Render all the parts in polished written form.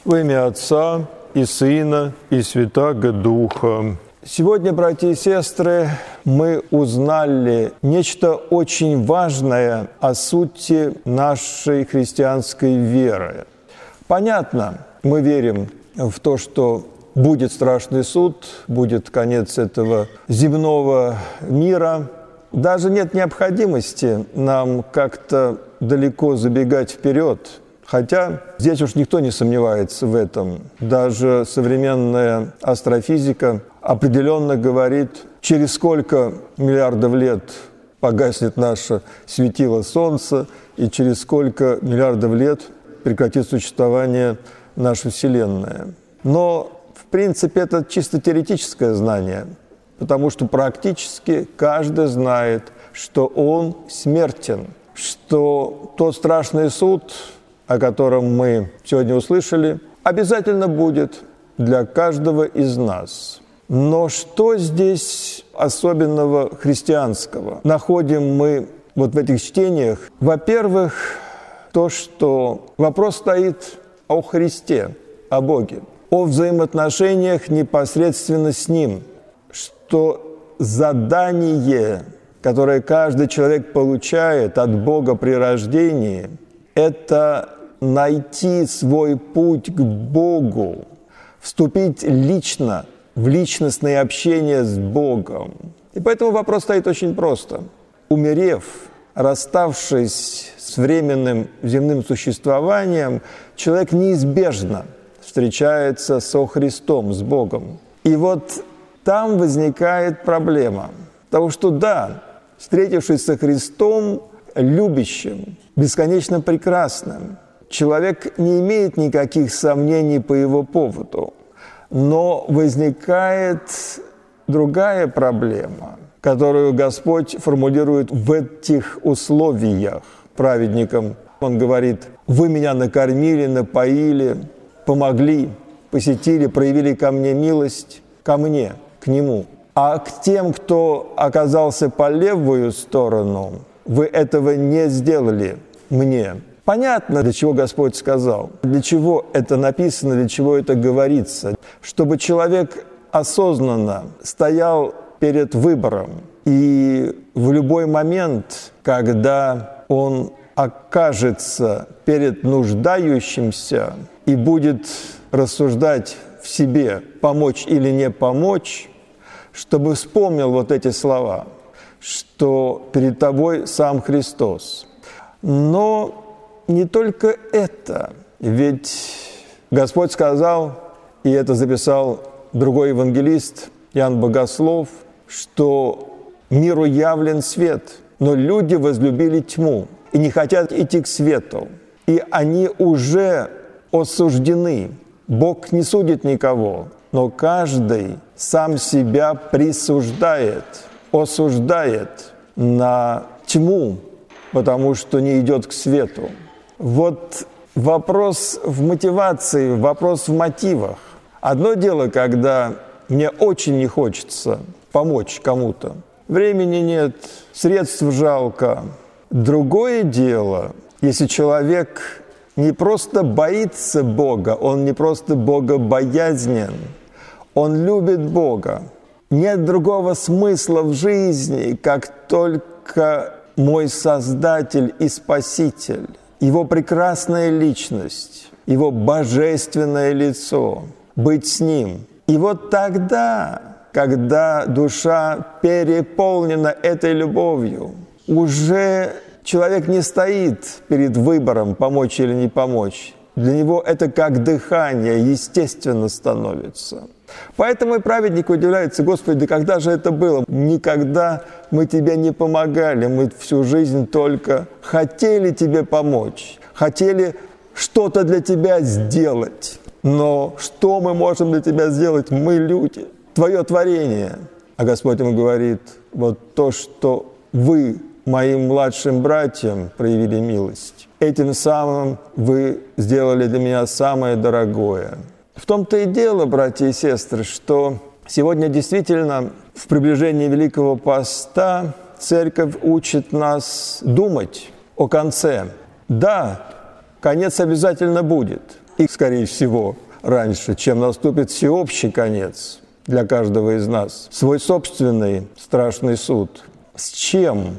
Во имя Отца и Сына и Святаго Духа. Сегодня, братья и сестры, мы узнали нечто очень важное о сути нашей христианской веры. Понятно, мы верим в то, что будет страшный суд, будет конец этого земного мира. Даже нет необходимости нам как-то далеко забегать вперед. Хотя здесь уж никто не сомневается в этом. Даже современная астрофизика определенно говорит, через сколько миллиардов лет погаснет наше светило Солнца и через сколько миллиардов лет прекратит существование наша Вселенная. Но, в принципе, это чисто теоретическое знание, потому что практически каждый знает, что он смертен, что тот страшный суд, о котором мы сегодня услышали, обязательно будет для каждого из нас. Но что здесь особенного христианского находим мы вот в этих чтениях? Во-первых, то, что вопрос стоит о Христе, о Боге, о взаимоотношениях непосредственно с Ним, что задание, которое каждый человек получает от Бога при рождении, это найти свой путь к Богу, вступить лично в личностное общение с Богом. И поэтому вопрос стоит очень просто. Умерев, расставшись с временным земным существованием, человек неизбежно встречается со Христом, с Богом. И вот там возникает проблема того, что да, встретившись со Христом, любящим, бесконечно прекрасным, человек не имеет никаких сомнений по его поводу. Но возникает другая проблема, которую Господь формулирует в этих условиях праведникам. Он говорит: «Вы меня накормили, напоили, помогли, посетили, проявили ко мне милость, ко мне, к Нему. А к тем, кто оказался по левую сторону, вы этого не сделали мне». Понятно, для чего Господь сказал, для чего это написано, для чего это говорится. Чтобы человек осознанно стоял перед выбором. И в любой момент, когда он окажется перед нуждающимся и будет рассуждать в себе, помочь или не помочь, чтобы вспомнил вот эти слова, что перед тобой сам Христос. Но не только это, ведь Господь сказал, и это записал другой евангелист Иоанн Богослов, что миру явлен свет, но люди возлюбили тьму и не хотят идти к свету, и они уже осуждены. Бог не судит никого, но каждый сам себя присуждает, осуждает на тьму, потому что не идет к свету. Вот вопрос в мотивации, вопрос в мотивах. Одно дело, когда мне очень не хочется помочь кому-то. Времени нет, средств жалко. Другое дело, если человек не просто боится Бога, он не просто богобоязнен, он любит Бога. Нет другого смысла в жизни, как только мой Создатель и Спаситель. Его прекрасная личность, Его божественное лицо, быть с Ним. И вот тогда, когда душа переполнена этой любовью, уже человек не стоит перед выбором, помочь или не помочь. Для него это как дыхание, естественно становится. Поэтому и праведник удивляется: Господи, да когда же это было? Никогда мы Тебе не помогали, мы всю жизнь только хотели Тебе помочь, хотели что-то для Тебя сделать. Но что мы можем для Тебя сделать? Мы люди, Твое творение. А Господь ему говорит: вот то, что вы моим младшим братьям проявили милость, этим самым вы сделали для меня самое дорогое. В том-то и дело, братья и сестры, что сегодня действительно в приближении Великого Поста Церковь учит нас думать о конце. Да, конец обязательно будет. и, скорее всего, раньше, чем наступит всеобщий конец для каждого из нас, свой собственный страшный суд. С чем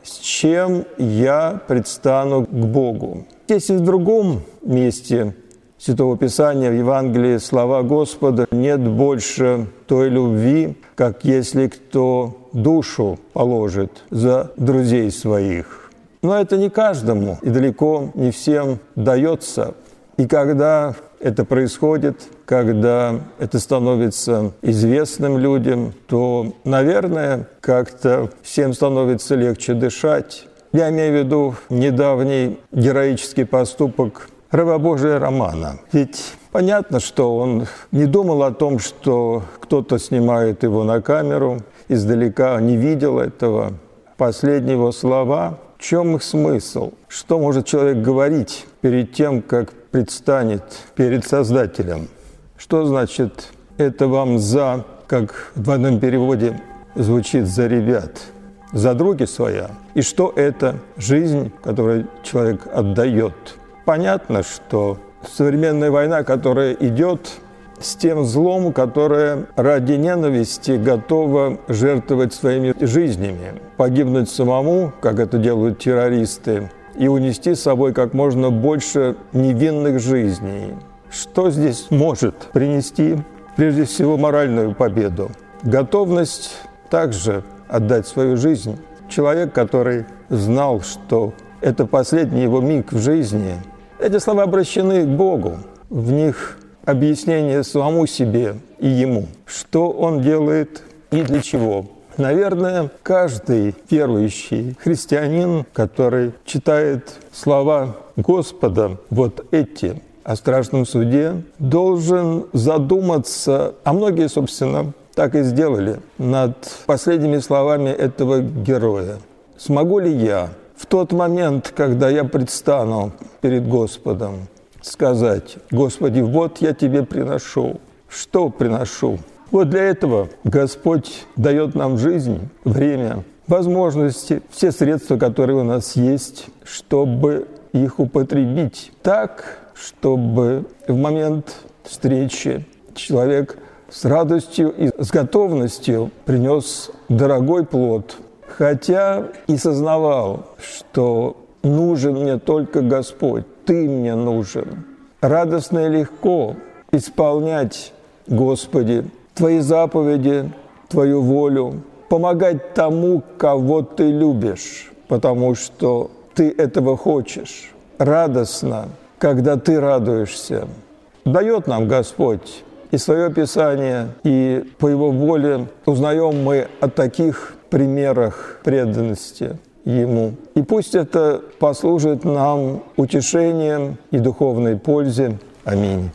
я предстану к Богу? Здесь и в другом месте Святого Писания, в Евангелии, слова Господа: «Нет больше той любви, как если кто душу положит за друзей своих». Но это не каждому и далеко не всем дается. И когда это происходит, когда это становится известным людям, то, наверное, как-то всем становится легче дышать. Я имею в виду недавний героический поступок раба Божия Романа. Ведь понятно, что он не думал о том, что кто-то снимает его на камеру, издалека не видел этого. Последние его слова, в чем их смысл? Что может человек говорить перед тем, как предстанет перед Создателем? Что значит «это вам за», как в одном переводе звучит, «за ребят», за други своя? И что это жизнь, которую человек отдает? Понятно, что современная война, которая идет с тем злом, которое ради ненависти готово жертвовать своими жизнями, погибнуть самому, как это делают террористы, и унести с собой как можно больше невинных жизней. Что здесь может принести, прежде всего, моральную победу? Готовность также отдать свою жизнь. Человек, который знал, что это последний его миг в жизни. Эти слова обращены к Богу. В них объяснение самому себе и Ему, что Он делает и для чего. Наверное, каждый верующий христианин, который читает слова Господа, вот эти, о страшном суде, должен задуматься, а многие, собственно, так и сделали, над последними словами этого героя. Смогу ли я в тот момент, когда я предстану перед Господом, сказать: «Господи, вот я Тебе приношу». Что приношу? Вот для этого Господь дает нам жизнь, время, возможности, все средства, которые у нас есть, чтобы их употребить так, чтобы в момент встречи человек с радостью и с готовностью принес дорогой плод, хотя и сознавал, что нужен мне только Господь, Ты мне нужен. Радостно и легко исполнять, Господи, Твои заповеди, Твою волю, помогать тому, кого Ты любишь, потому что Ты этого хочешь. Радостно, когда Ты радуешься. Дает нам Господь и свое Писание, и по Его воле узнаем мы о таких примерах преданности Ему. И пусть это послужит нам утешением и духовной пользе. Аминь.